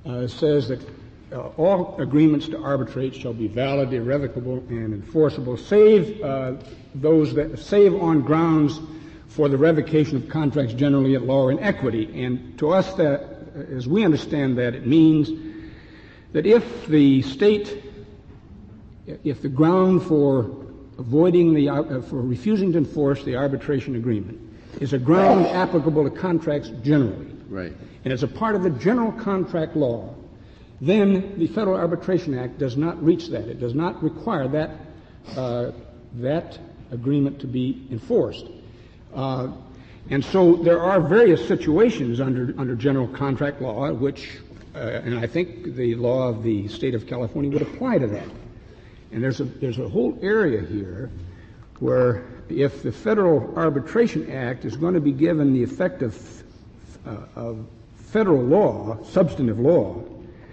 uh, says that uh, all agreements to arbitrate shall be valid, irrevocable, and enforceable, save uh, those that save on grounds for the revocation of contracts generally at law or in equity. And to us, that, as we understand that, it means that if the state, if the ground for avoiding the, uh, for refusing to enforce the arbitration agreement is a ground applicable to contracts generally, right, and as a part of the general contract law, then the Federal Arbitration Act does not reach that. It does not require that uh, that agreement to be enforced. Uh, and so there are various situations under under general contract law which, uh, and I think the law of the state of California would apply to that. And there's a there's a whole area here where if the Federal Arbitration Act is going to be given the effect of, uh, of federal law, substantive law,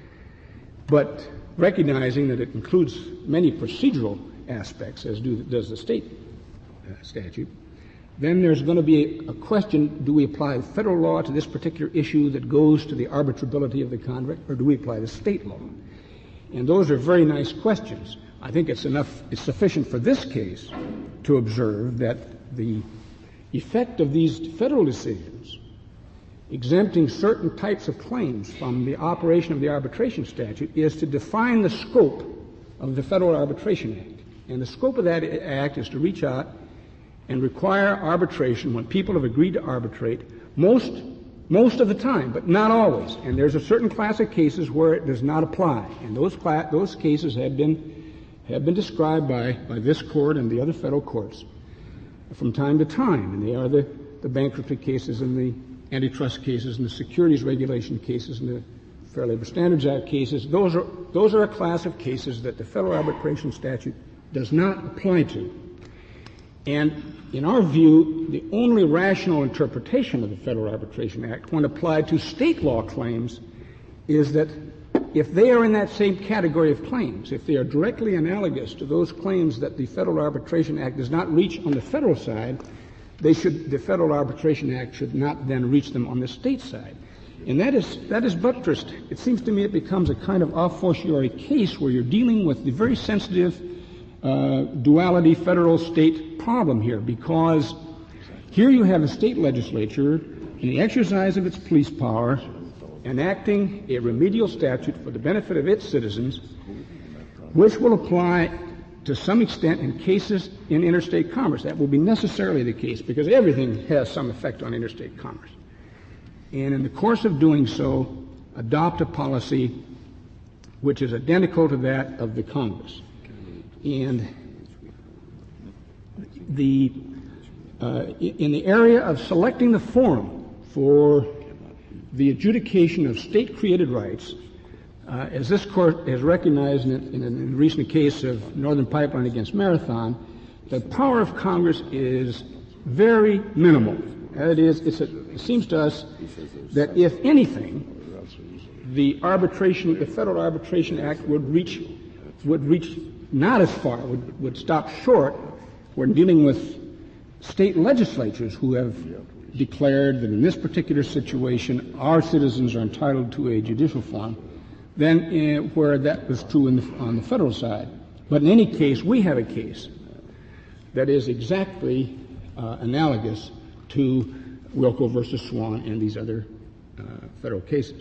but recognizing that it includes many procedural aspects, as do, does the state uh, statute, then there's going to be a, a question, do we apply federal law to this particular issue that goes to the arbitrability of the contract, or do we apply the state law? And those are very nice questions. I think it's enough, it's sufficient for this case to observe that the effect of these federal decisions exempting certain types of claims from the operation of the arbitration statute is to define the scope of the Federal Arbitration Act. And the scope of that act is to reach out and require arbitration when people have agreed to arbitrate most most of the time, but not always. And there's a certain class of cases where it does not apply. And those cla- those cases have been have been described by, by this court and the other federal courts from time to time. And they are the, the bankruptcy cases and the antitrust cases and the securities regulation cases and the Fair Labor Standards Act cases. Those are, those are a class of cases that the Federal Arbitration Statute does not apply to. And in our view, the only rational interpretation of the Federal Arbitration Act when applied to state law claims is that if they are in that same category of claims, if they are directly analogous to those claims that the Federal Arbitration Act does not reach on the federal side, they should, the Federal Arbitration Act should not then reach them on the state side. And that is, that is buttressed. It seems to me it becomes a kind of a fortiori case where you're dealing with the very sensitive uh, duality federal-state problem here, because here you have a state legislature in the exercise of its police power enacting a remedial statute for the benefit of its citizens, which will apply to some extent in cases in interstate commerce. That will be necessarily the case because everything has some effect on interstate commerce. And in the course of doing so, adopt a policy which is identical to that of the Congress. And the uh, in the area of selecting the forum for the adjudication of state-created rights, uh, as this court has recognized in, in, in the recent case of Northern Pipeline against Marathon, the power of Congress is very minimal. That is, it's a, it seems to us that if anything, the arbitration, the Federal Arbitration Act would reach, would reach not as far, would, would stop short when dealing with state legislatures who have declared that in this particular situation our citizens are entitled to a judicial forum than uh, where that was true in the, on the federal side. But in any case, we have a case that is exactly uh, analogous to Wilco versus Swan and these other uh, federal cases.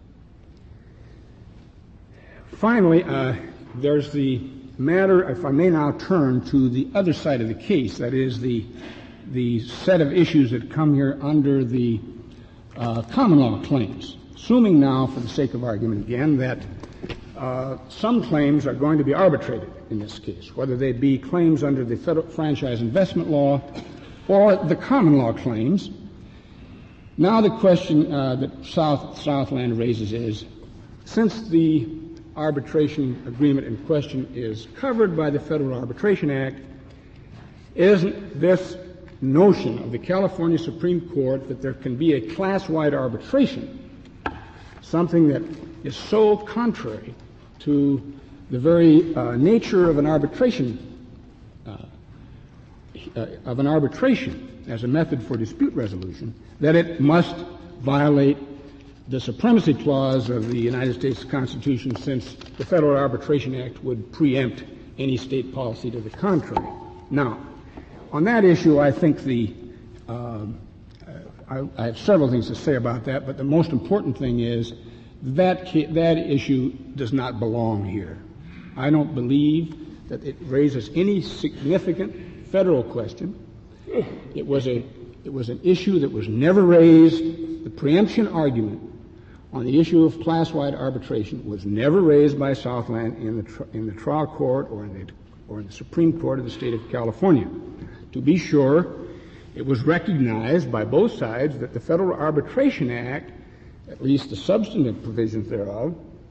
Finally, uh, there's the matter, if I may now turn to the other side of the case, that is the the set of issues that come here under the uh, common law claims. Assuming now, for the sake of argument again, that uh, some claims are going to be arbitrated in this case, whether they be claims under the federal franchise investment law or the common law claims. Now the question uh, that South, Southland raises is, since the arbitration agreement in question is covered by the Federal Arbitration Act, isn't this notion of the California Supreme Court that there can be a class-wide arbitration something that is so contrary to the very uh, nature of an arbitration uh, uh, of an arbitration as a method for dispute resolution, that it must violate the supremacy clause of the United States Constitution, since the Federal Arbitration Act would preempt any state policy to the contrary. Now, on that issue, I think the uh, I, I have several things to say about that, but the most important thing is that ca- that issue does not belong here. I don't believe that it raises any significant federal question. It was a it was an issue that was never raised. The preemption argument on the issue of class-wide arbitration was never raised by Southland in the tr- in the trial court or in the or in the Supreme Court of the state of California. To be sure, it was recognized by both sides that the Federal Arbitration Act, at least the substantive provisions thereof,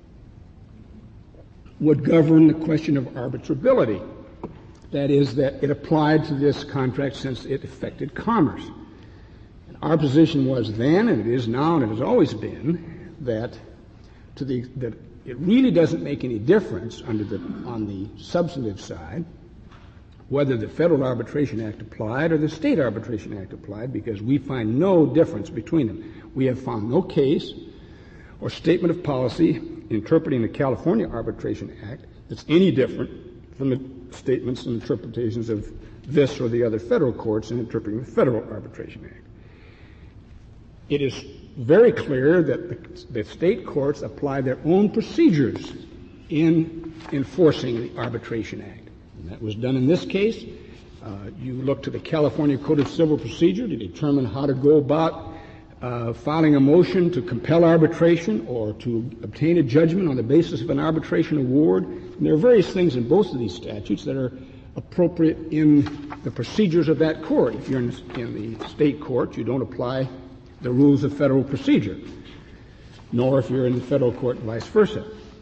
would govern the question of arbitrability. That is, that it applied to this contract since it affected commerce. And our position was then, and it is now, and it has always been, that to the that it really doesn't make any difference under the on the substantive side whether the Federal Arbitration Act applied or the State Arbitration Act applied, because we find no difference between them. We have found no case or statement of policy interpreting the California Arbitration Act that's any different from the statements and interpretations of this or the other federal courts in interpreting the Federal Arbitration Act. It is very clear that the, the state courts apply their own procedures in enforcing the Arbitration Act. And that was done in this case. Uh, you look to the California Code of Civil Procedure to determine how to go about uh, filing a motion to compel arbitration or to obtain a judgment on the basis of an arbitration award. And there are various things in both of these statutes that are appropriate in the procedures of that court. If you're in, in the state court, you don't apply the rules of federal procedure, nor if you're in the federal court, vice versa.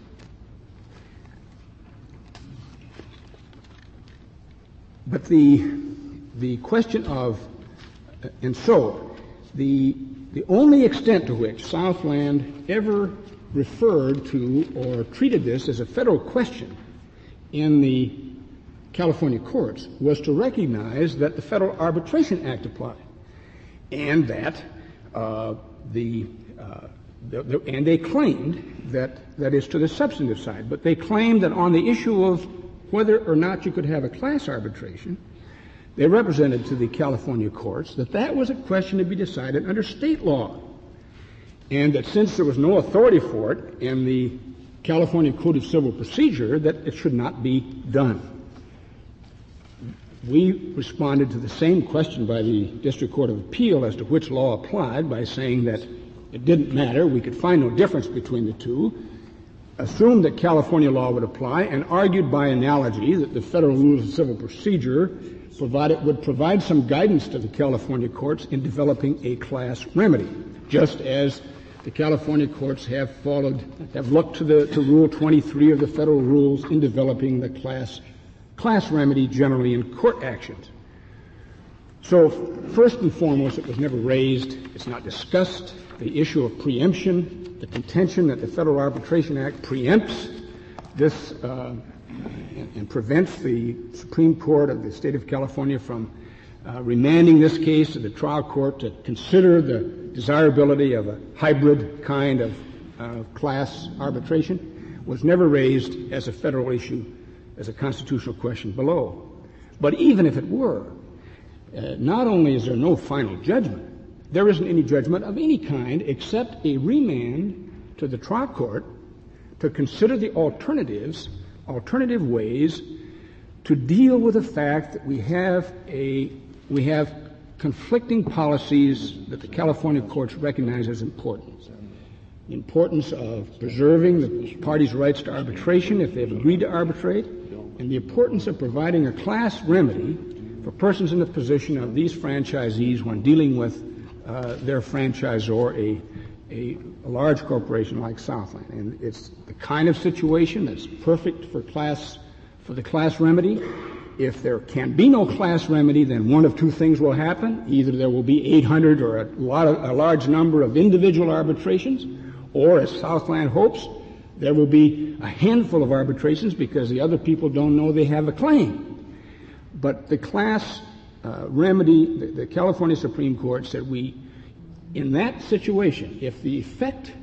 But the the question of, uh, and so the the only extent to which Southland ever referred to or treated this as a federal question in the California courts was to recognize that the Federal Arbitration Act applied, and that uh, the, uh, the, the and they claimed that that is to the substantive side, but they claimed that on the issue of whether or not you could have a class arbitration, they represented to the California courts that that was a question to be decided under state law, and that since there was no authority for it in the California Code of Civil Procedure, that it should not be done. We responded to the same question by the District Court of Appeal as to which law applied by saying that it didn't matter, we could find no difference between the two, assumed that California law would apply, and argued by analogy that the federal rules of civil procedure provided, would provide some guidance to the California courts in developing a class remedy, just as the California courts have followed, have looked to the to Rule twenty-three of the federal rules in developing the class class remedy generally in court actions. So first and foremost, it was never raised, it's not discussed, the issue of preemption, the contention that the Federal Arbitration Act preempts this uh, and, and prevents the Supreme Court of the state of California from uh, remanding this case to the trial court to consider the desirability of a hybrid kind of uh, class arbitration, was never raised as a federal issue, as a constitutional question below. But even if it were, uh, not only is there no final judgment, there isn't any judgment of any kind except a remand to the trial court to consider the alternatives, alternative ways to deal with the fact that we have a, we have conflicting policies that the California courts recognize as important. The importance of preserving the parties' rights to arbitration if they've agreed to arbitrate, and the importance of providing a class remedy for persons in the position of these franchisees when dealing with uh, their franchisor, a, a, a large corporation like Southland. And it's the kind of situation that's perfect for class, for the class remedy. If there can be no class remedy, then one of two things will happen. Either there will be eight hundred or a, lot of, a large number of individual arbitrations, or, as Southland hopes, there will be a handful of arbitrations because the other people don't know they have a claim. But the class uh, remedy, the, the California Supreme Court said we, in that situation, if the effect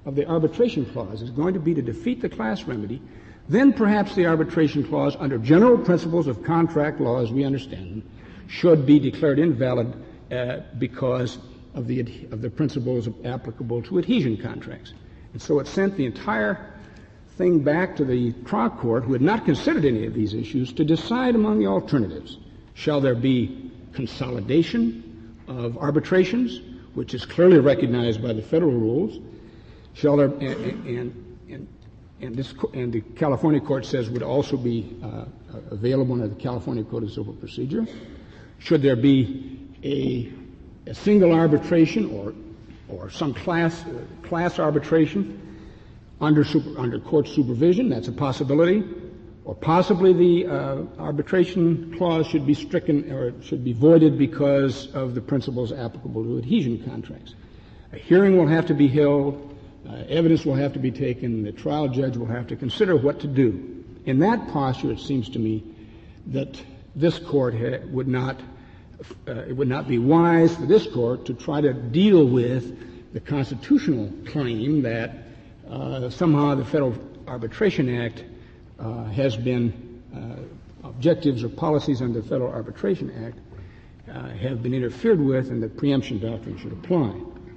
of the arbitration clause is going to be to defeat the class remedy, then perhaps the arbitration clause, under general principles of contract law as we understand them, should be declared invalid uh, because of the ad- of the principles applicable to adhesion contracts. And so it sent the entire thing back to the trial court, who had not considered any of these issues, to decide among the alternatives. Shall there be consolidation of arbitrations, which is clearly recognized by the federal rules? Shall there, and, and, and, and, this, and the California court says would also be uh, available under the California Code of Civil Procedure. Should there be a, a single arbitration or, or some class, uh, class arbitration under, super, under court supervision? That's a possibility. Or possibly the uh, arbitration clause should be stricken or should be voided because of the principles applicable to adhesion contracts. A hearing will have to be held. Uh, evidence will have to be taken. The trial judge will have to consider what to do. In that posture, it seems to me that this court ha- would not uh, it would not be wise for this court to try to deal with the constitutional claim that uh, somehow the Federal Arbitration Act uh, has been uh, objectives or policies under the Federal Arbitration Act uh, have been interfered with, and the preemption doctrine should apply.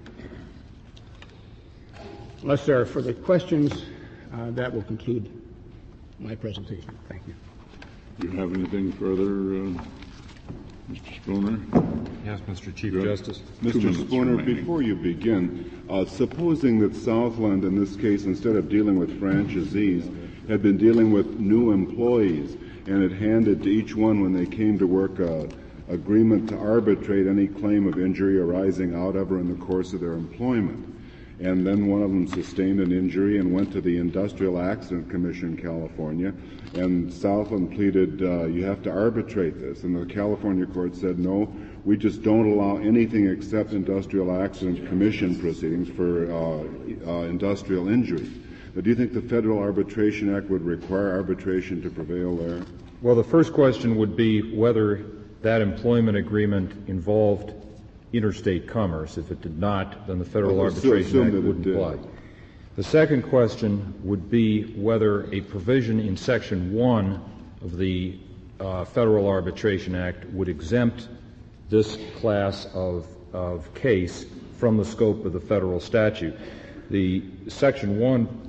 Unless there are further questions, uh, that will conclude my presentation. Thank you. Do you have anything further, uh, Mister Spooner? Yes, Mister Chief Good. Justice. Mister Spooner, remaining. before you begin, uh, supposing that Southland, in this case, instead of dealing with franchisees, had been dealing with new employees and had handed to each one, when they came to work, a agreement to arbitrate any claim of injury arising out of or in the course of their employment. And then one of them sustained an injury and went to the Industrial Accident Commission in California, and Southland pleaded, uh, you have to arbitrate this. And the California court said, no, we just don't allow anything except Industrial Accident Commission proceedings for uh, uh, industrial injuries. Now, do you think the Federal Arbitration Act would require arbitration to prevail there? Well, the first question would be whether that employment agreement involved interstate commerce. If it did not, then the Federal Well, Arbitration Act it wouldn't did. apply. The second question would be whether a provision in Section one of the uh, Federal Arbitration Act would exempt this class of, of case from the scope of the federal statute. The Section one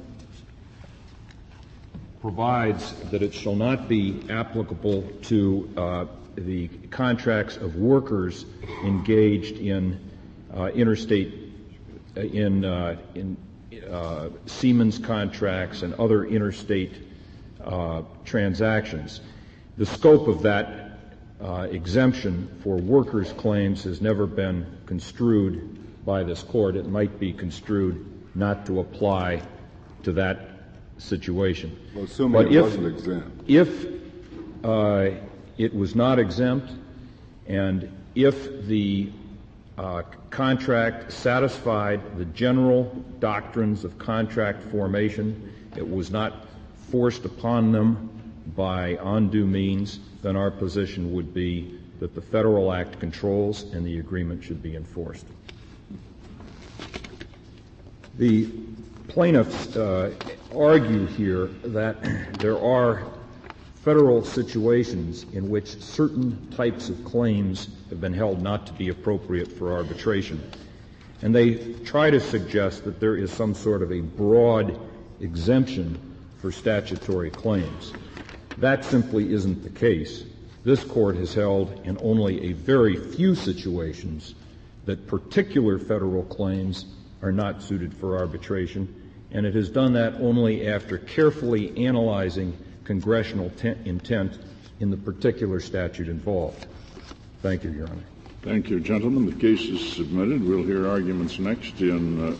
provides that it shall not be applicable to uh, the contracts of workers engaged in uh, interstate, uh, in, uh, in uh, Siemens contracts and other interstate uh, transactions. The scope of that uh, exemption for workers' claims has never been construed by this court. It might be construed not to apply to that situation. Well, assuming but it if, wasn't exempt. If uh, it was not exempt, and if the uh, contract satisfied the general doctrines of contract formation, it was not forced upon them by undue means, then our position would be that the Federal Act controls and the agreement should be enforced. The plaintiffs uh, argue here that there are federal situations in which certain types of claims have been held not to be appropriate for arbitration. And they try to suggest that there is some sort of a broad exemption for statutory claims. That simply isn't the case. This court has held in only a very few situations that particular federal claims are not suited for arbitration, and it has done that only after carefully analyzing congressional te- intent in the particular statute involved. Thank you, Your Honor. Thank you, gentlemen. The case is submitted. We'll hear arguments next in uh,